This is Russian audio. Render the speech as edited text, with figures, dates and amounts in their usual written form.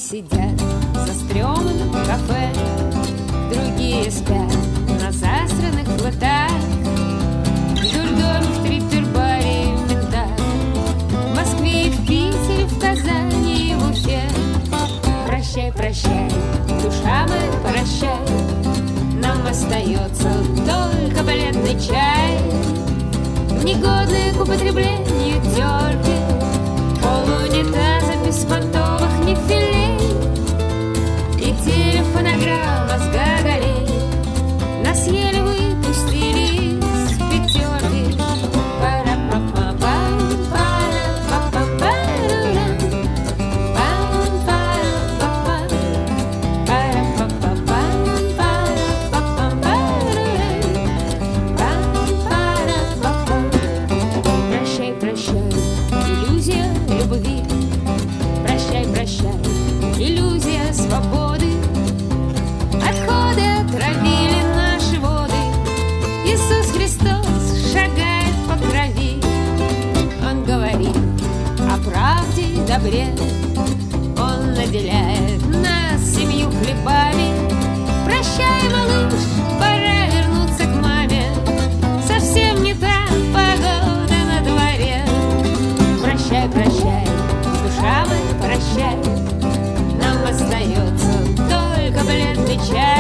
сидят за стрёмным кафе, другие спят на засранных плотах. Вдоль дома в Триппербаре и Ментах, в Москве и в Питере, в Казани и в Уфе. Прощай, прощай, душа моя, прощай, нам остается только бледный чай, негодные к употреблению тёрки, полунитаза беспонтовых нефилей и телефонограмма с Гоголей. Нас еле выпустили из пятерки. Прощай, прощай, иллюзия любви. Прощай, прощай, иллюзия свободы. Отходы отравили наши воды. Иисус Христос шагает по крови. Он говорит о правде и добре. Он наделяет нас 7 хлебами. Прощай, малыш, пора вернуться к маме. Совсем не та погода на дворе. Прощай, прощай, душа моя, прощай, нам остается только бледный чай.